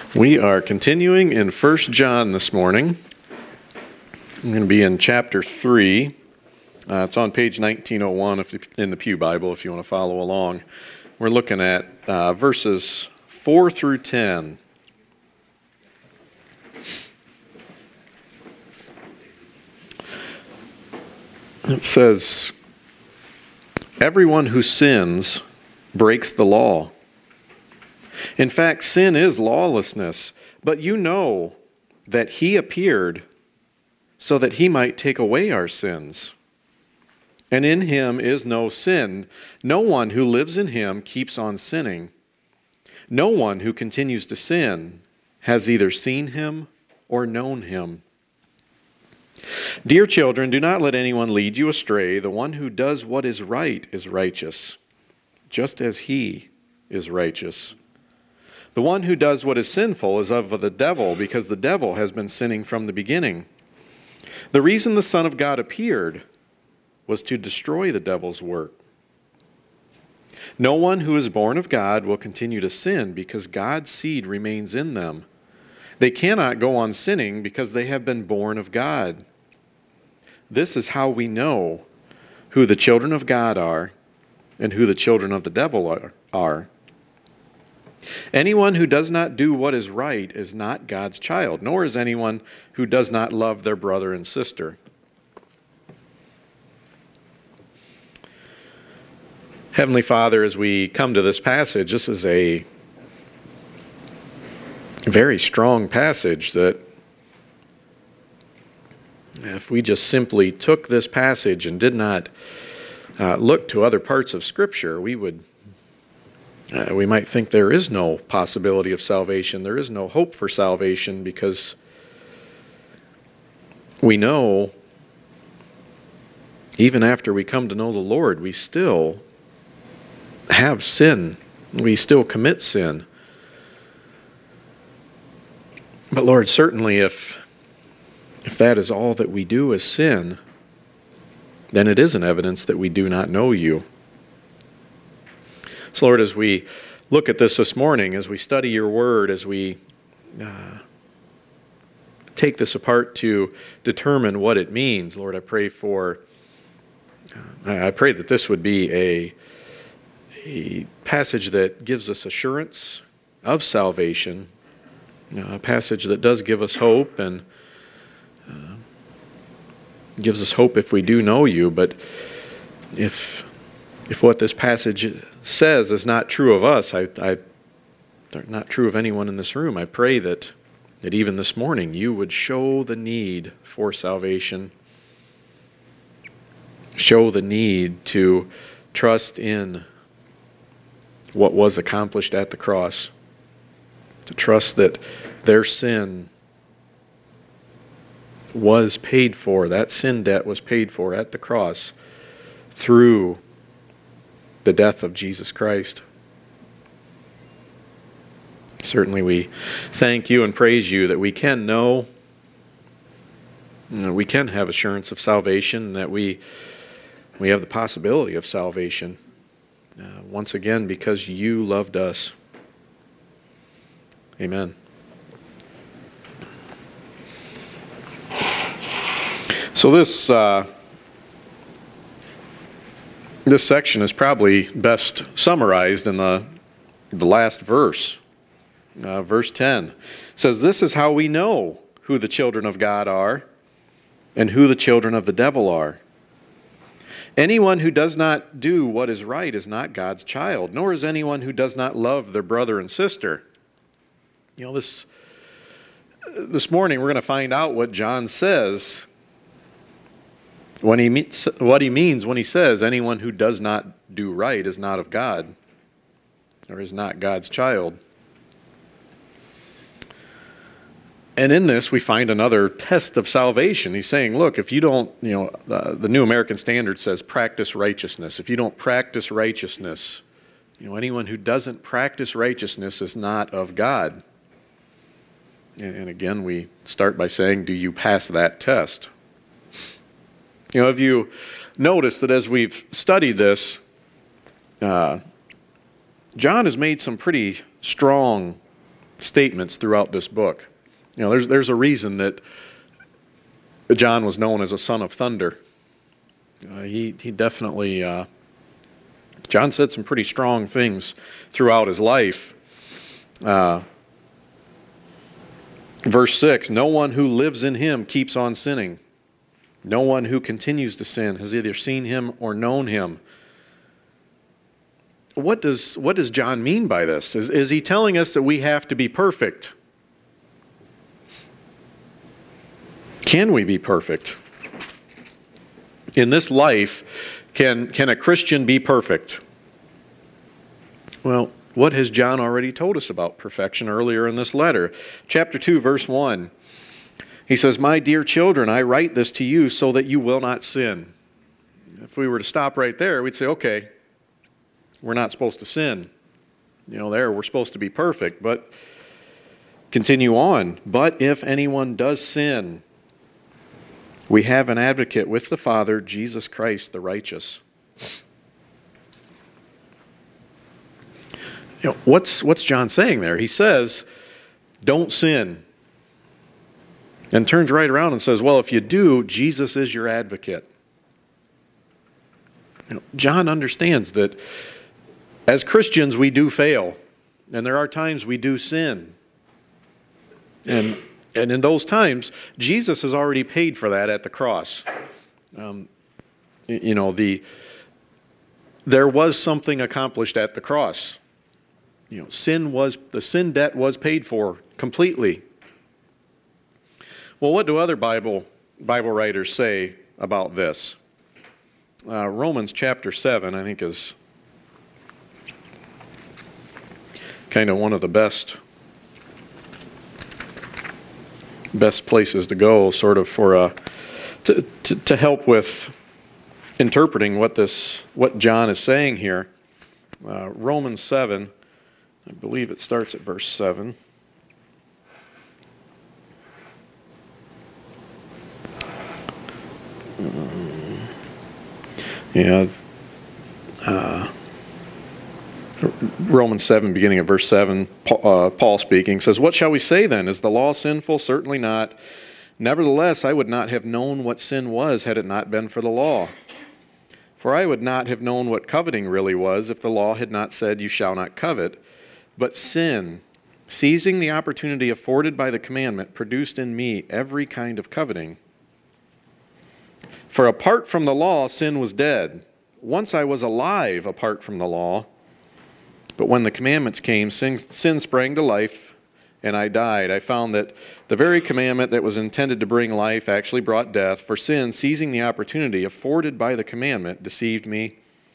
We are continuing in 1 John this morning. I'm going to be in chapter 3. It's on page 1901 in the Pew Bible if you want to follow along. We're looking at verses 4 through 10. It says, "Everyone who sins breaks the law. In fact, sin is lawlessness, but you know that he appeared so that he might take away our sins. And in him is no sin. No one who lives in him keeps on sinning. No one who continues to sin has either seen him or known him. Dear children, do not let anyone lead you astray. The one who does what is right is righteous, just as he is righteous. The one who does what is sinful is of the devil, because the devil has been sinning from the beginning. The reason the Son of God appeared was to destroy the devil's work. No one who is born of God will continue to sin, because God's seed remains in them. They cannot go on sinning because they have been born of God. This is how we know who the children of God are and who the children of the devil are. Anyone who does not do what is right is not God's child, nor is anyone who does not love their brother and sister." Heavenly Father, as we come to this passage, this is a very strong passage that if we just simply took this passage and did not look to other parts of Scripture, we might think there is no possibility of salvation. There is no hope for salvation because we know even after we come to know the Lord, we still have sin. We still commit sin. But Lord, certainly if that is all that we do is sin, then it is an evidence that we do not know you. So Lord, as we look at this morning, as we study your word, as we take this apart to determine what it means, Lord, I pray that this would be a passage that gives us assurance of salvation, a passage that does give us hope and gives us hope if we do know you. But if what this passage says is not true of us, not true of anyone in this room, I pray that even this morning you would show the need for salvation, show the need to trust in what was accomplished at the cross, to trust that their sin was paid for, that sin debt was paid for at the cross through the death of Jesus Christ. Certainly we thank you and praise you that we can know, we can have assurance of salvation, that we have the possibility of salvation. Once again, because you loved us. Amen. So this section is probably best summarized in the last verse. Verse 10 says, "This is how we know who the children of God are and who the children of the devil are. Anyone who does not do what is right is not God's child, nor is anyone who does not love their brother and sister." You know, this morning we're going to find out what John says what he means when he says anyone who does not do right is not of God or is not God's child. And in this, we find another test of salvation. He's saying, look, if you don't, the New American Standard says practice righteousness. If you don't practice righteousness, anyone who doesn't practice righteousness is not of God. And again, we start by saying, do you pass that test? Have you noticed that as we've studied this, John has made some pretty strong statements throughout this book. You know, there's a reason that John was known as a son of thunder. He definitely, John said some pretty strong things throughout his life. Verse 6, no one who lives in him keeps on sinning. No one who continues to sin has either seen him or known him. What does John mean by this? Is he telling us that we have to be perfect? Can we be perfect? In this life, can a Christian be perfect? Well, what has John already told us about perfection earlier in this letter? Chapter 2, verse 1. He says, my dear children, I write this to you so that you will not sin. If we were to stop right there, we'd say, okay, we're not supposed to sin. You know, we're supposed to be perfect. But continue on. But if anyone does sin, we have an advocate with the Father, Jesus Christ the righteous. You know, what's John saying there? He says, don't sin. And turns right around and says, well, if you do, Jesus is your advocate. You know, John understands that as Christians we do fail. And there are times we do sin. And in those times, Jesus has already paid for that at the cross. There was something accomplished at the cross. You know, the sin debt was paid for completely. Well, what do other Bible writers say about this? Romans chapter 7, I think, is kind of one of the best places to go, sort of for to help with interpreting what John is saying here. Romans 7, I believe it starts at verse 7. Romans 7, beginning at verse 7, Paul speaking, says, what shall we say then? Is the law sinful? Certainly not. Nevertheless, I would not have known what sin was had it not been for the law. For I would not have known what coveting really was if the law had not said, you shall not covet. But sin, seizing the opportunity afforded by the commandment, produced in me every kind of coveting. For apart from the law, sin was dead. Once I was alive apart from the law. But when the commandments came, sin sprang to life, and I died. I found that the very commandment that was intended to bring life actually brought death. For sin, seizing the opportunity afforded by the commandment, deceived me.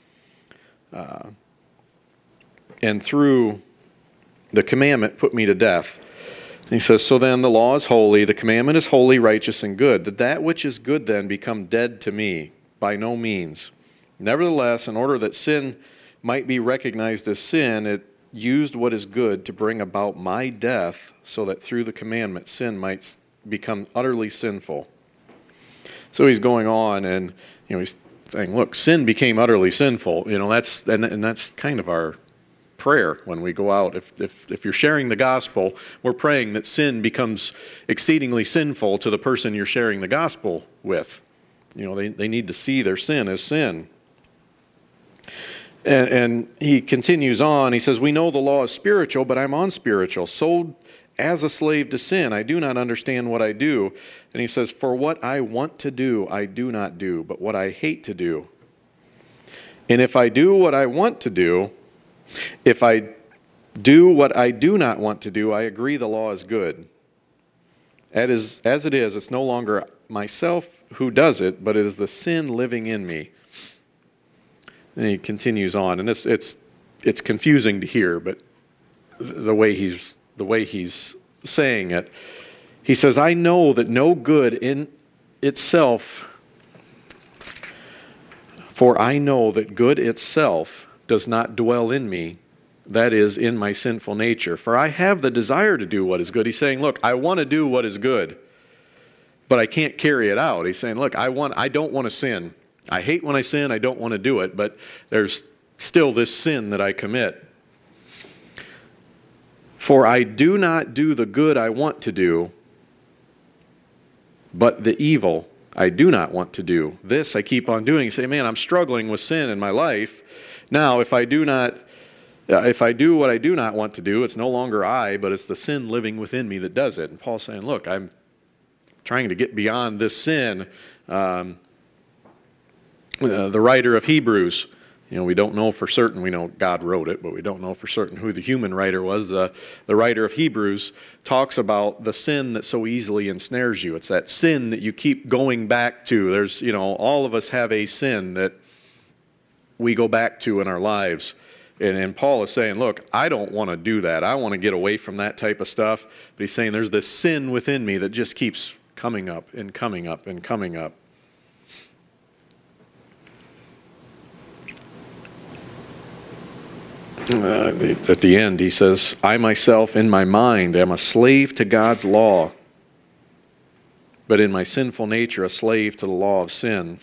And through the commandment put me to death. And he says, so then the law is holy, the commandment is holy, righteous, and good. Did that which is good then become dead to me? By no means. Nevertheless, in order that sin might be recognized as sin, it used what is good to bring about my death, so that through the commandment sin might become utterly sinful. So he's going on, and he's saying, look, sin became utterly sinful. That's kind of our prayer when we go out. If you're sharing the gospel, we're praying that sin becomes exceedingly sinful to the person you're sharing the gospel with. They need to see their sin as sin. And he continues on. He says, we know the law is spiritual, but I'm unspiritual, sold as a slave to sin. I do not understand what I do. And he says, for what I want to do, I do not do, but what I hate to do. And if I do what I want to do, if I do what I do not want to do, I agree the law is good. As it is, it's no longer myself who does it, but it is the sin living in me. And he continues on, and it's confusing to hear, but the way he's saying it, he says, I know that no good in itself, for I know that good itself does not dwell in me, that is, in my sinful nature. For I have the desire to do what is good. He's saying, look, I want to do what is good, but I can't carry it out. He's saying, look, I don't want to sin. I hate when I sin, I don't want to do it, but there's still this sin that I commit. For I do not do the good I want to do, but the evil I do not want to do. This I keep on doing. You say, man, I'm struggling with sin in my life. Now, if I do what I do not want to do, it's no longer I, but it's the sin living within me that does it. And Paul's saying, look, I'm trying to get beyond this sin. The writer of Hebrews, we don't know for certain. We know God wrote it, but we don't know for certain who the human writer was. The writer of Hebrews talks about the sin that so easily ensnares you. It's that sin that you keep going back to. There's, all of us have a sin that we go back to in our lives. And Paul is saying, look, I don't want to do that. I want to get away from that type of stuff. But he's saying there's this sin within me that just keeps coming up and coming up and coming up. At the end, he says, I myself in my mind am a slave to God's law, but in my sinful nature a slave to the law of sin.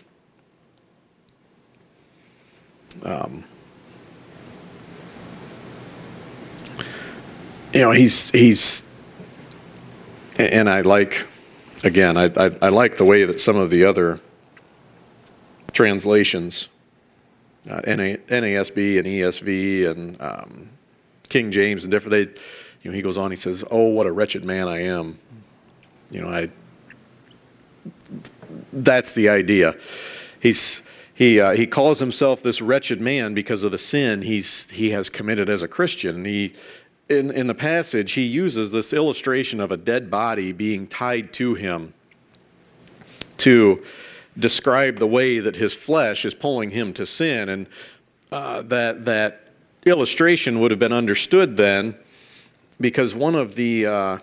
He's and I like, again, I like the way that some of the other translations, NASB and ESV and King James and different, he goes on, he says, oh, what a wretched man I am. That's the idea. He calls himself this wretched man because of the sin he has committed as a Christian. In the passage, he uses this illustration of a dead body being tied to him to describe the way that his flesh is pulling him to sin. And that illustration would have been understood then, because one of the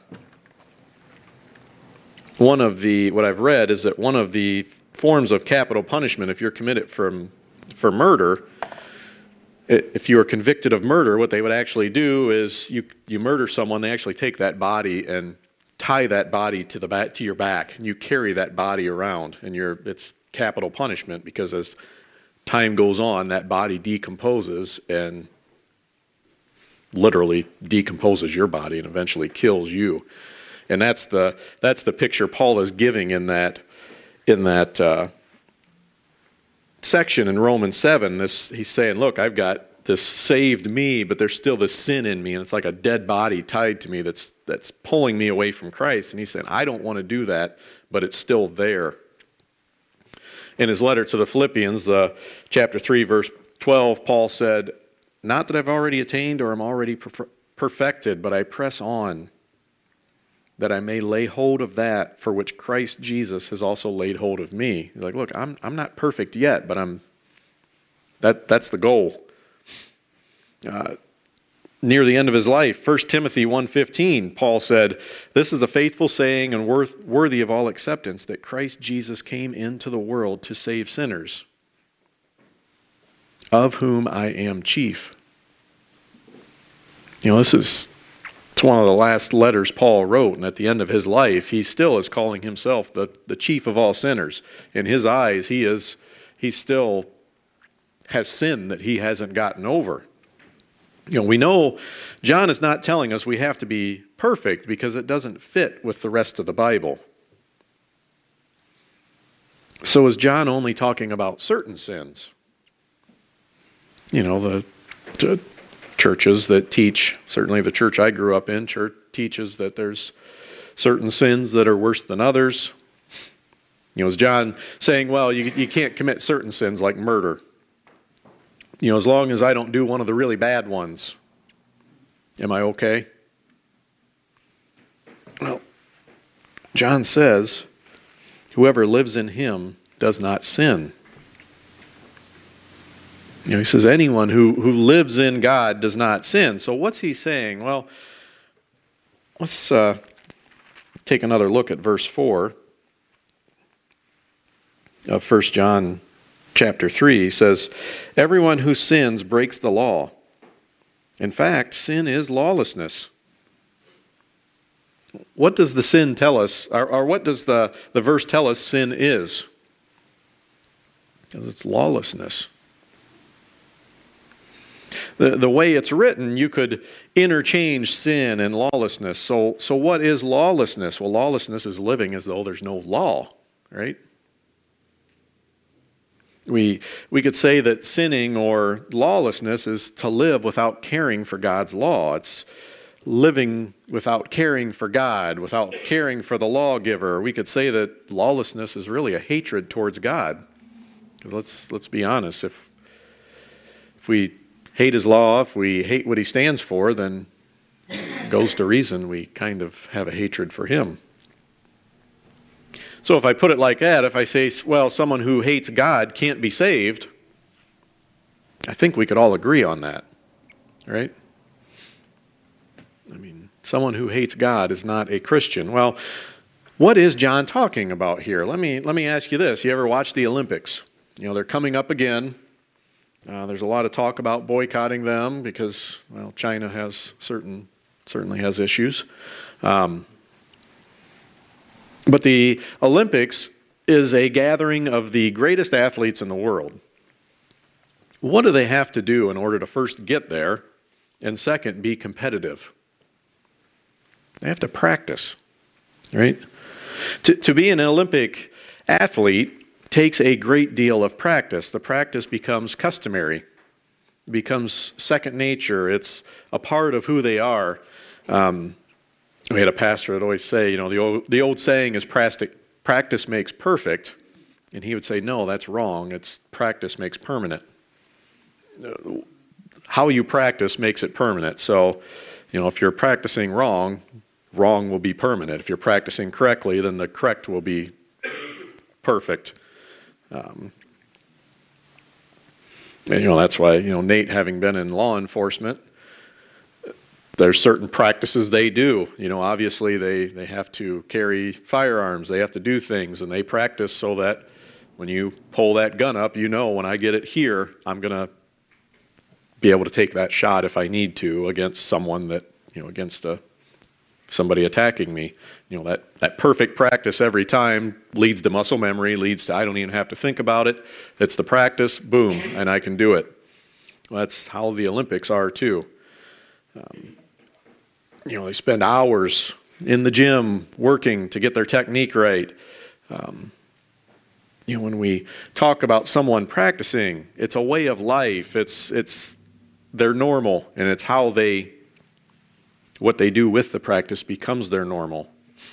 what I've read is that one of the forms of capital punishment, if you're committed for murder, if you are convicted of murder, what they would actually do is you murder someone, they actually take that body and tie that body to your back, and you carry that body around, and it's capital punishment, because as time goes on, that body decomposes and literally decomposes your body and eventually kills you. And that's the picture Paul is giving in that section in Romans 7. He's saying, look, I've got this saved me, but there's still this sin in me, and it's like a dead body tied to me that's pulling me away from Christ. And he's saying, I don't want to do that, but it's still there. In his letter to the Philippians, chapter 3, verse 12, Paul said, not that I've already attained or am already perfected, but I press on, that I may lay hold of that for which Christ Jesus has also laid hold of me. He's like, look, I'm not perfect yet, but that's the goal. Near the end of his life, 1 Timothy 1:15, Paul said, this is a faithful saying and worthy of all acceptance, that Christ Jesus came into the world to save sinners, of whom I am chief. It's one of the last letters Paul wrote, and at the end of his life, he still is calling himself the chief of all sinners. In his eyes, he still has sin that he hasn't gotten over. We know John is not telling us we have to be perfect, because it doesn't fit with the rest of the Bible. So is John only talking about certain sins? The churches that teach, certainly the church I grew up in, church teaches that there's certain sins that are worse than others. Is John saying, well, you can't commit certain sins like murder? As long as I don't do one of the really bad ones, am I okay? Well, John says, whoever lives in him does not sin. He says anyone who lives in God does not sin. So what's he saying? Well, let's take another look at verse 4 of 1 John chapter 3. He says, everyone who sins breaks the law. In fact, sin is lawlessness. What does the sin tell us, or what does the verse tell us sin is? Because it's lawlessness. The way it's written, you could interchange sin and lawlessness. So what is lawlessness? Well, lawlessness is living as though there's no law, right? We could say that sinning or lawlessness is to live without caring for God's law. It's living without caring for God, without caring for the lawgiver. We could say that lawlessness is really a hatred towards God. Because let's be honest, if we hate His law, if we hate what He stands for, then it goes to reason we kind of have a hatred for Him. So if I put it like that, if I say, well, someone who hates God can't be saved, I think we could all agree on that, right? I mean, someone who hates God is not a Christian. Well, what is John talking about here? Let me ask you this. You ever watch the Olympics? You know, they're coming up again. There's a lot of talk about boycotting them because, well, China certainly has issues. But the Olympics is a gathering of the greatest athletes in the world. What do they have to do in order to first get there, and second, be competitive? They have to practice, right? To be an Olympic athlete takes a great deal of practice. The practice becomes customary, becomes second nature. It's a part of who they are. We had a pastor that always say, you know, the old saying is practice makes perfect, and he would say, no, that's wrong. It's practice makes permanent. How you practice makes it permanent. So, you know, if you're practicing wrong will be permanent. If you're practicing correctly, then the correct will be perfect. And, you know, that's why, you know, Nate, having been in law enforcement, there's certain practices they do. You know, obviously they have to carry firearms, they have to do things, and they practice so that when you pull that gun up, you know, when I get it here, I'm going to be able to take that shot if I need to against someone that, you know, against somebody attacking me. You know, that perfect practice every time leads to muscle memory, leads to I don't even have to think about it. It's the practice, boom, and I can do it. Well, that's how the Olympics are too. You know, they spend hours in the gym working to get their technique right. You know, when we talk about someone practicing, it's a way of life. It's their normal, and it's how what they do with the practice becomes their normal.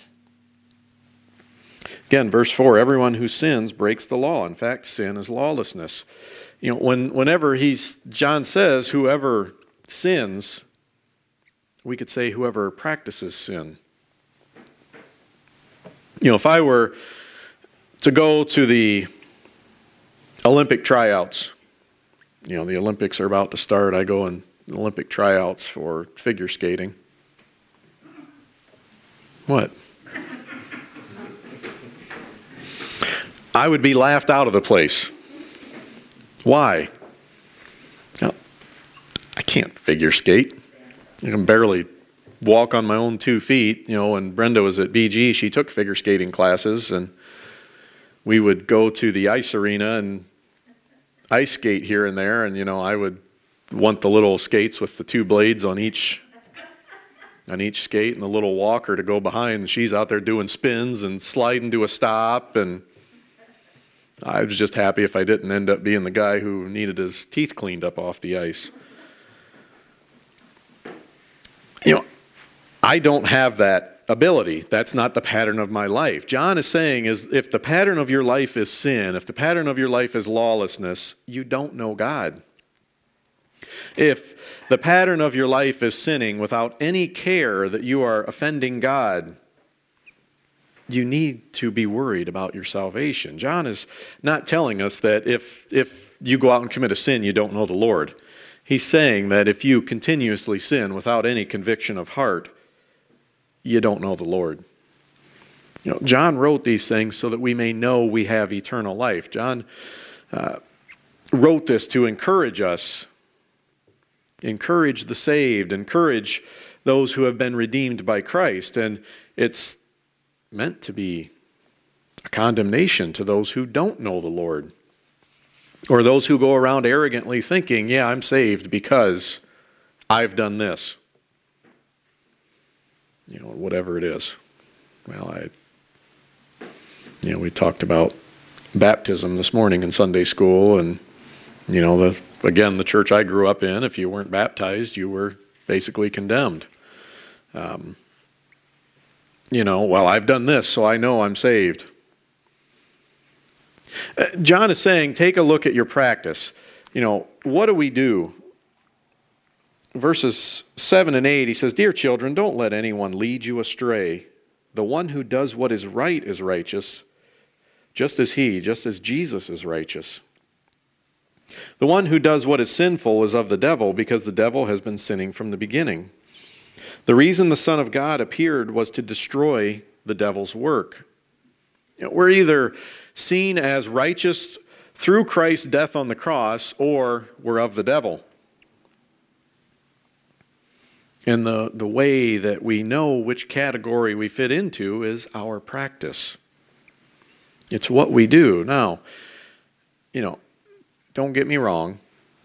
Again, verse 4, everyone who sins breaks the law. In fact, sin is lawlessness. You know, whenever John says whoever sins, we could say whoever practices sin. You know, if I were to go to the Olympic tryouts, you know, the Olympics are about to start. I go in Olympic tryouts for figure skating. What? I would be laughed out of the place. Why? Well, I can't figure skate. I can barely walk on my own 2 feet. You know, when Brenda was at BG, she took figure skating classes, and we would go to the ice arena and ice skate here and there, and, you know, I would want the little skates with the 2 blades on each skate and the little walker to go behind, and she's out there doing spins and sliding to a stop, and I was just happy if I didn't end up being the guy who needed his teeth cleaned up off the ice. You know, I don't have that ability. That's not the pattern of my life. John is saying is if the pattern of your life is sin, if the pattern of your life is lawlessness, you don't know God. If the pattern of your life is sinning without any care that you are offending God, you need to be worried about your salvation. John is not telling us that if you go out and commit a sin, you don't know the Lord. He's saying that if you continuously sin without any conviction of heart, you don't know the Lord. You know, John wrote these things so that we may know we have eternal life. John wrote this to encourage us, encourage the saved, encourage those who have been redeemed by Christ. And it's meant to be a condemnation to those who don't know the Lord. Or those who go around arrogantly thinking, yeah, I'm saved because I've done this. Whatever it is. Well, we talked about baptism this morning in Sunday school, and, the church I grew up in, if you weren't baptized, you were basically condemned. Well, I've done this, so I know I'm saved. John is saying, take a look at your practice. What do we do? Verses 7 and 8, he says, "Dear children, don't let anyone lead you astray. The one who does what is right is righteous, just as Jesus is righteous. The one who does what is sinful is of the devil, because the devil has been sinning from the beginning. The reason the Son of God appeared was to destroy the devil's work." We're either seen as righteous through Christ's death on the cross, or we're of the devil. And the way that we know which category we fit into is our practice. It's what we do. Now, don't get me wrong.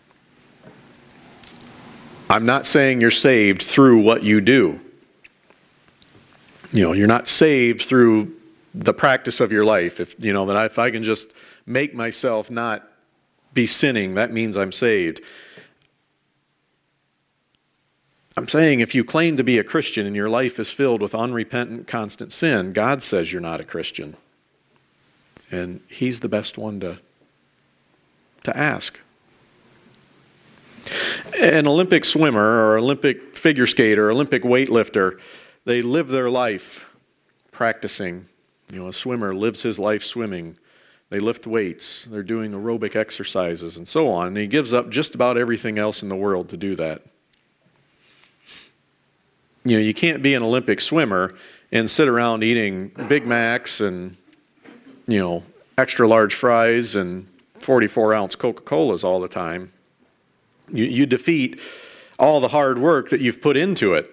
I'm not saying you're saved through what you do. You're not saved through the practice of your life. If I can just make myself not be sinning, that means I'm saved. I'm saying if you claim to be a Christian and your life is filled with unrepentant, constant sin, God says you're not a Christian. And He's the best one to ask. An Olympic swimmer or Olympic figure skater or Olympic weightlifter, they live their life practicing. A swimmer lives his life swimming. They lift weights. They're doing aerobic exercises and so on. And he gives up just about everything else in the world to do that. You can't be an Olympic swimmer and sit around eating Big Macs and, extra large fries and 44-ounce Coca-Colas all the time. You defeat all the hard work that you've put into it.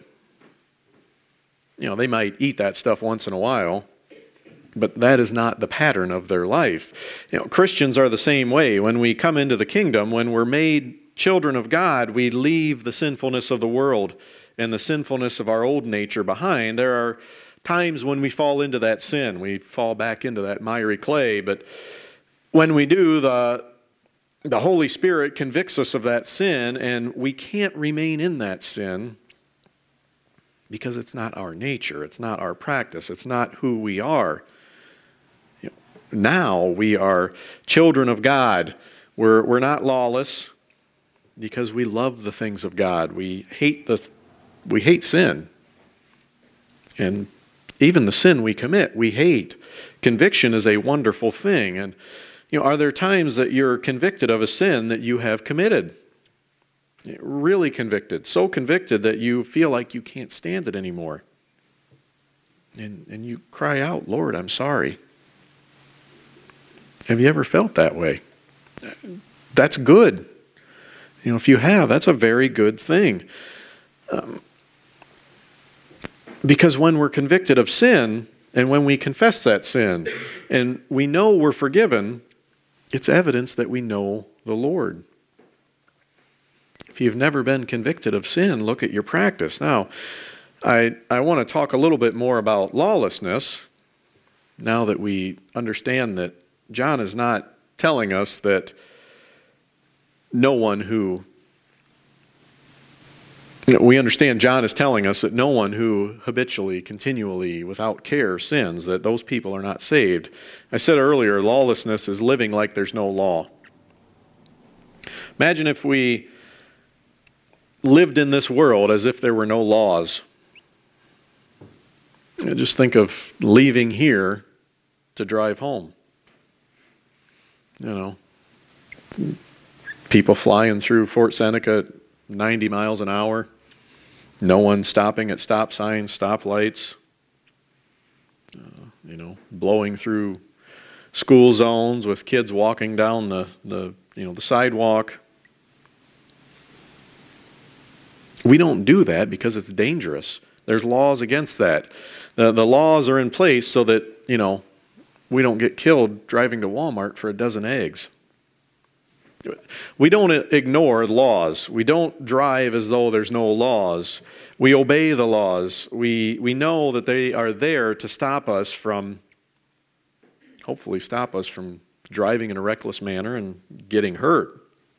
They might eat that stuff once in a while, but that is not the pattern of their life. Christians are the same way. When we come into the kingdom, when we're made children of God, we leave the sinfulness of the world and the sinfulness of our old nature behind. There are times when we fall into that sin. We fall back into that miry clay. But when we do, the Holy Spirit convicts us of that sin, and we can't remain in that sin because it's not our nature. It's not our practice. It's not who we are. Now we are children of God. We're not lawless because we love the things of God. We hate sin. And even the sin we commit, we hate. Conviction is a wonderful thing. And are there times that you're convicted of a sin that you have committed? Really convicted. So convicted that you feel like you can't stand it anymore. And you cry out, "Lord, I'm sorry." Have you ever felt that way? That's good. If you have, that's a very good thing. Because when we're convicted of sin, and when we confess that sin, and we know we're forgiven, it's evidence that we know the Lord. If you've never been convicted of sin, look at your practice. Now, I want to talk a little bit more about lawlessness, now that we understand that John is not telling us that no one who... we understand John is telling us that no one who habitually, continually, without care sins, that those people are not saved. I said earlier, lawlessness is living like there's no law. Imagine if we lived in this world as if there were no laws. Just think of leaving here to drive home. People flying through Fort Seneca at 90 miles an hour. No one stopping at stop signs, stoplights. Blowing through school zones with kids walking down the sidewalk. We don't do that because it's dangerous. There's laws against that. The laws are in place so that, we don't get killed driving to Walmart for a dozen eggs. We don't ignore laws. We don't drive as though there's no laws. We obey the laws. We know that they are there to stop us from, hopefully stop us from driving in a reckless manner and getting hurt.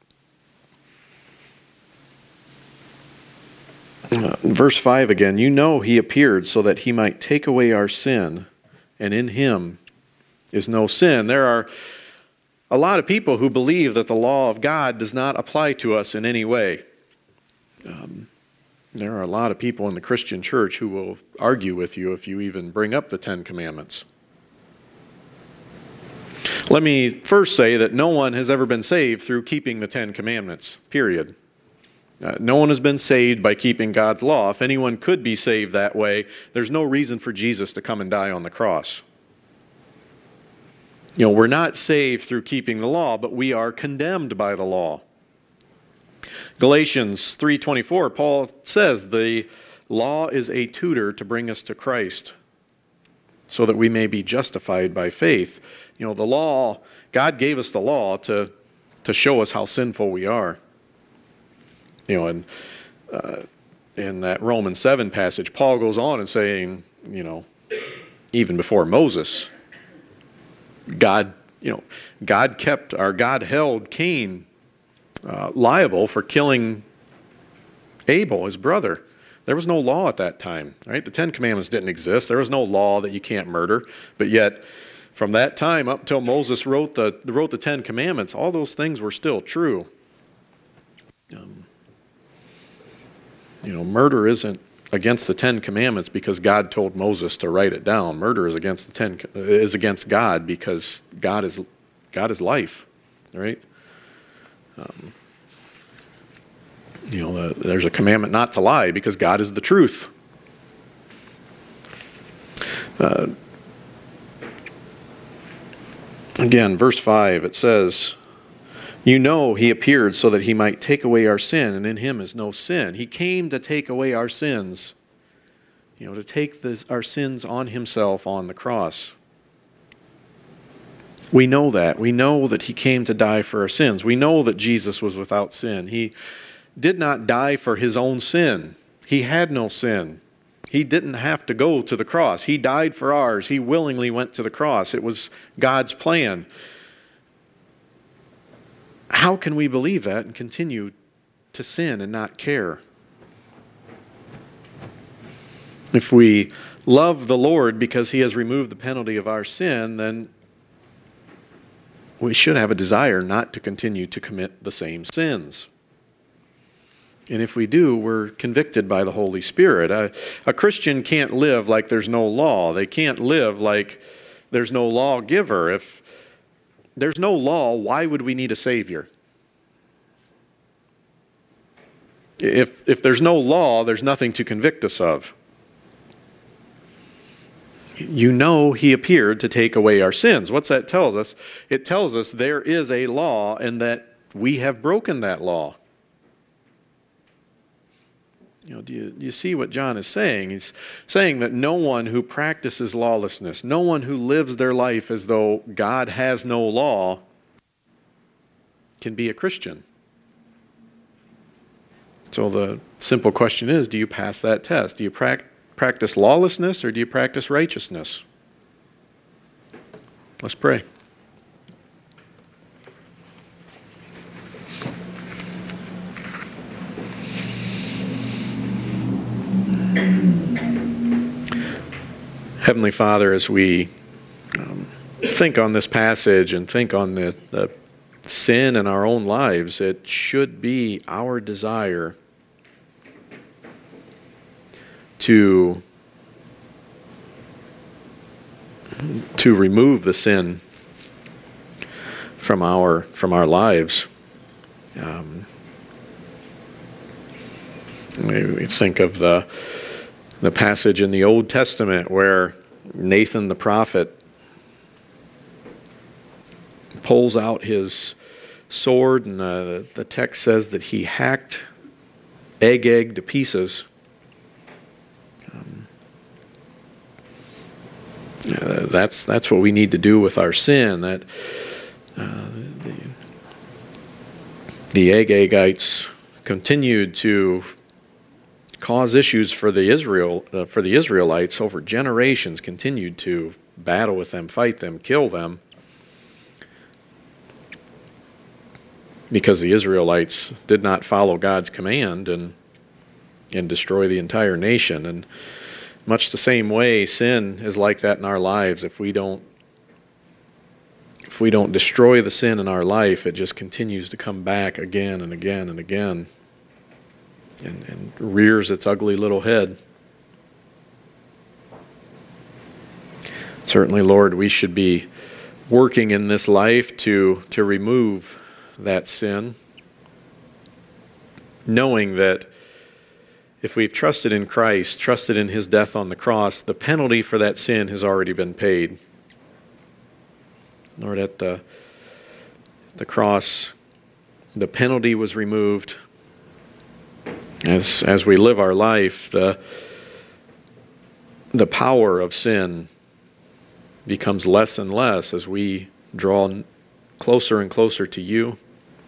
Verse 5 again, you know he appeared so that he might take away our sin, and in him is no sin. There are a lot of people who believe that the law of God does not apply to us in any way. There are a lot of people in the Christian church who will argue with you if you even bring up the Ten Commandments. Let me first say that no one has ever been saved through keeping the Ten Commandments, period. No one has been saved by keeping God's law. If anyone could be saved that way, there's no reason for Jesus to come and die on the cross. We're not saved through keeping the law, but we are condemned by the law. Galatians 3:24, Paul says the law is a tutor to bring us to Christ so that we may be justified by faith. The law, God gave us the law to show us how sinful we are. And in that Romans 7 passage, Paul goes on and saying, even before Moses, God held Cain liable for killing Abel, his brother. There was no law at that time, right? The Ten Commandments didn't exist. There was no law that you can't murder. But yet, from that time up till Moses wrote the Ten Commandments, all those things were still true. Murder isn't against the Ten Commandments because God told Moses to write it down. Murder is against God because God is life, right? There's a commandment not to lie because God is the truth. Again, verse 5, it says, you know he appeared so that he might take away our sin, and in him is no sin. He came to take away our sins, to take our sins on himself on the cross. We know that. We know that he came to die for our sins. We know that Jesus was without sin. He did not die for his own sin. He had no sin. He didn't have to go to the cross. He died for ours. He willingly went to the cross. It was God's plan. How can we believe that and continue to sin and not care? If we love the Lord because he has removed the penalty of our sin, then we should have a desire not to continue to commit the same sins. And if we do, we're convicted by the Holy Spirit. A Christian can't live like there's no law. They can't live like there's no lawgiver. If there's no law, why would we need a Savior? If there's no law, there's nothing to convict us of. He appeared to take away our sins. What's that tells us? It tells us there is a law and that we have broken that law. Do you see what John is saying? He's saying that no one who practices lawlessness, no one who lives their life as though God has no law, can be a Christian. So the simple question is, do you pass that test? Do you practice lawlessness or do you practice righteousness? Let's pray. Heavenly Father, as we think on this passage and think on the sin in our own lives, it should be our desire to remove the sin from our lives. We think of the passage in the Old Testament where Nathan the prophet pulls out his sword, and the text says that he hacked Agag to pieces. That's what we need to do with our sin. That The Agagites continued to cause issues for the Israelites over generations, continued to battle with them, fight them, kill them, because the Israelites did not follow God's command and destroy the entire nation. And much the same way, sin is like that in our lives. If we don't destroy the sin in our life, it just continues to come back again and again and again, and rears its ugly little head. Certainly, Lord, we should be working in this life to remove that sin, knowing that if we've trusted in Christ, trusted in His death on the cross, the penalty for that sin has already been paid. Lord, at the cross, the penalty was removed. As we live our life, the power of sin becomes less and less as we draw closer and closer to You.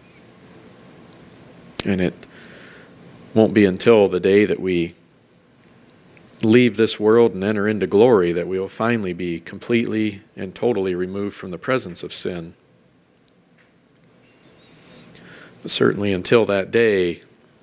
And it won't be until the day that we leave this world and enter into glory that we will finally be completely and totally removed from the presence of sin. But certainly until that day,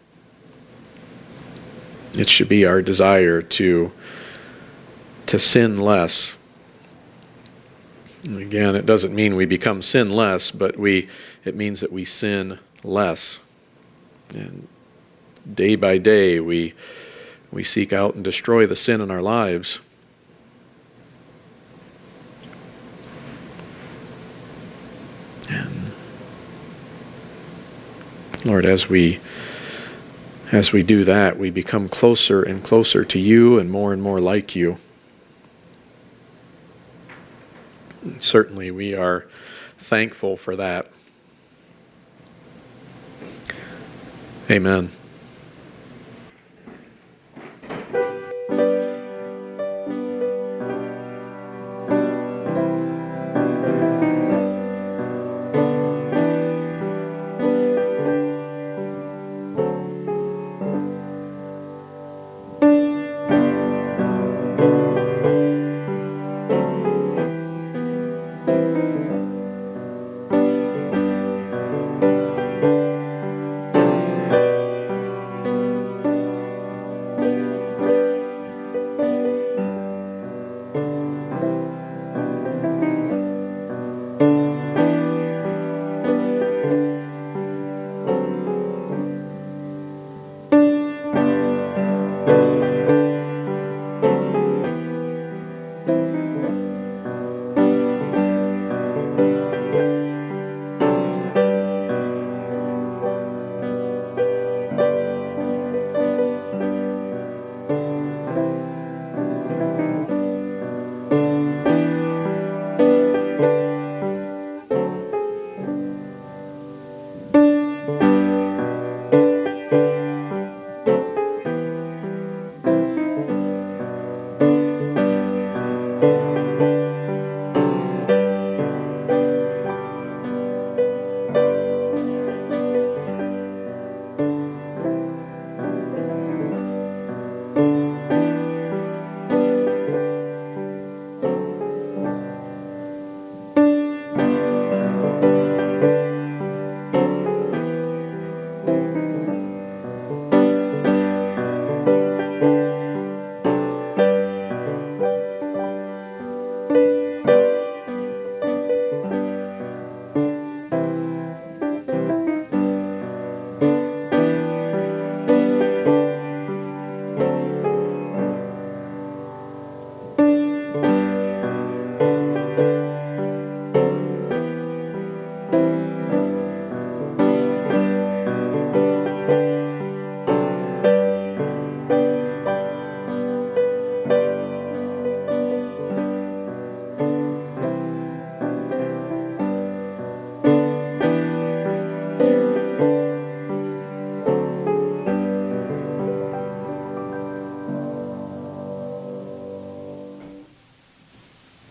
it should be our desire to sin less. And again, it doesn't mean we become sinless, but it means that we sin less. And day by day, we seek out and destroy the sin in our lives. And Lord, as we do that, we become closer and closer to You and more like You. And certainly, we are thankful for that. Amen.